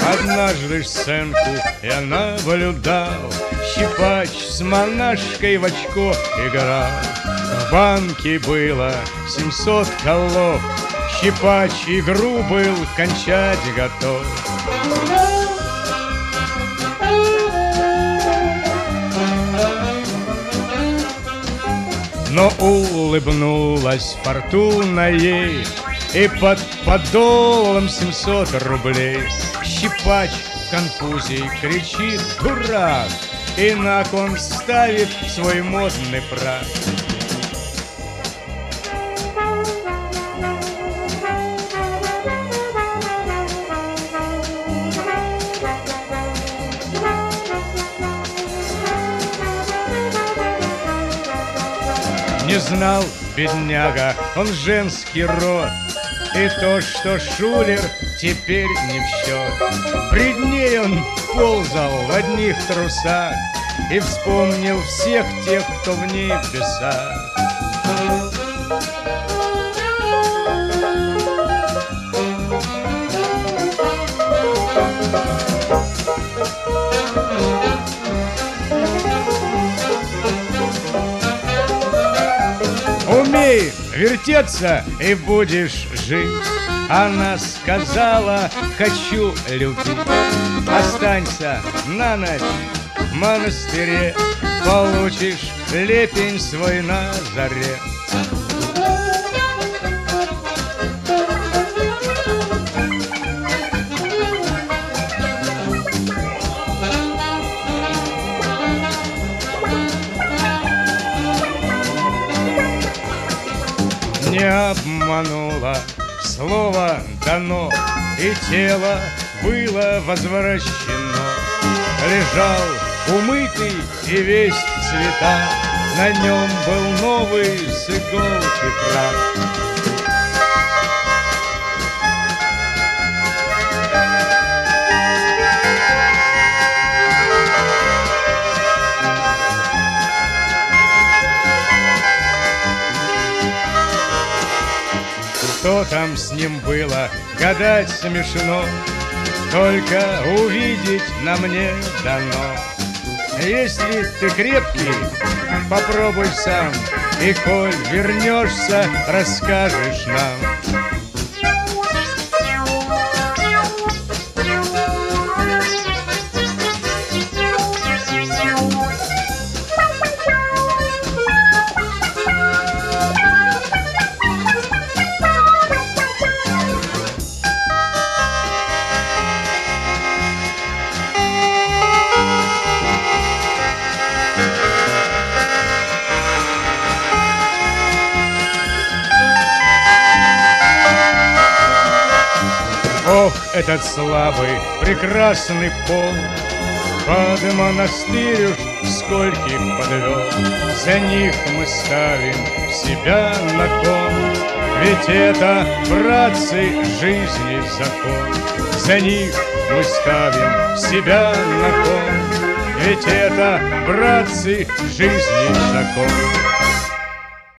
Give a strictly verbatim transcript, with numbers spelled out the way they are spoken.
Однажды сценку я наблюдал, щипач с монашкой в очко играл. В банке было семьсот колов, щипач игру был кончать готов. Но улыбнулась фортуна ей, и под подолом семьсот рублей. Щипач в конфузе кричит: дурак! И на кон ставит свой модный прах. Не знал, бедняга, он женский род, и то, что шулер, теперь не в счет. Пред ней он ползал в одних трусах и вспомнил всех тех, кто в ней в бесах. Умей вертеться и будешь жить. Она сказала: хочу любить. Останься на ночь в монастыре, получишь лепень свой на заре. Не обманула, слово дано, и тело было возвращено. Лежал умытый и весь в цветах, на нем был новый с иголки прах. Что там с ним было, гадать смешно, только увидеть на мне дано. Если ты крепкий, попробуй сам, и коль вернешься, расскажешь нам. Ох, этот слабый, прекрасный пол, под монастырь уж скольких подвел. За них мы ставим себя на кон, ведь это, братцы, жизни закон. За них мы ставим себя на кон, ведь это, братцы, жизни закон.